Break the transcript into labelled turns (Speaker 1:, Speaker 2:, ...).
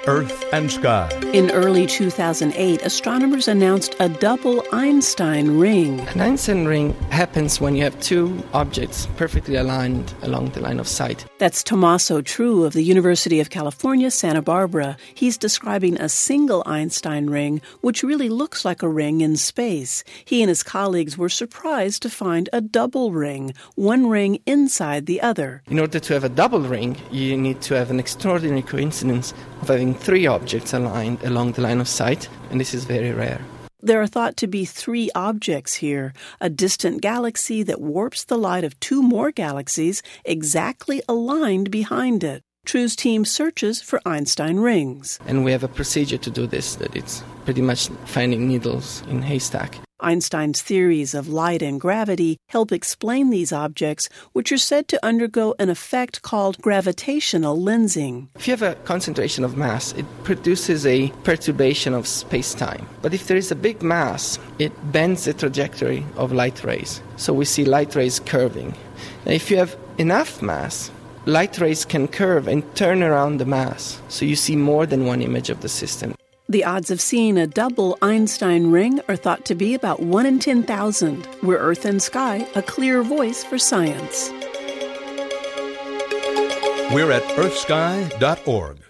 Speaker 1: Earth and Sky.
Speaker 2: In early 2008, astronomers announced a double Einstein ring.
Speaker 3: An Einstein ring happens when you have two objects perfectly aligned along the line of sight.
Speaker 2: That's Tommaso True of the University of California, Santa Barbara. He's describing a single Einstein ring, which really looks like a ring in space. He and his colleagues were surprised to find a double ring, one ring inside the other.
Speaker 3: In order to have a double ring, you need to have an extraordinary coincidence of having three objects aligned along the line of sight, and this is very rare.
Speaker 2: There are thought to be three objects here, a distant galaxy that warps the light of two more galaxies exactly aligned behind it. True's team searches for Einstein rings.
Speaker 3: And we have a procedure to do this, that it's pretty much finding needles in a haystack.
Speaker 2: Einstein's theories of light and gravity help explain these objects, which are said to undergo an effect called gravitational lensing.
Speaker 3: If you have a concentration of mass, it produces a perturbation of space-time. But if there is a big mass, it bends the trajectory of light rays. So we see light rays curving. Now, if you have enough mass, light rays can curve and turn around the mass. So you see more than one image of the system.
Speaker 2: The odds of seeing a double Einstein ring are thought to be about 1 in 10,000. We're Earth and Sky, a clear voice for science.
Speaker 1: We're at earthsky.org.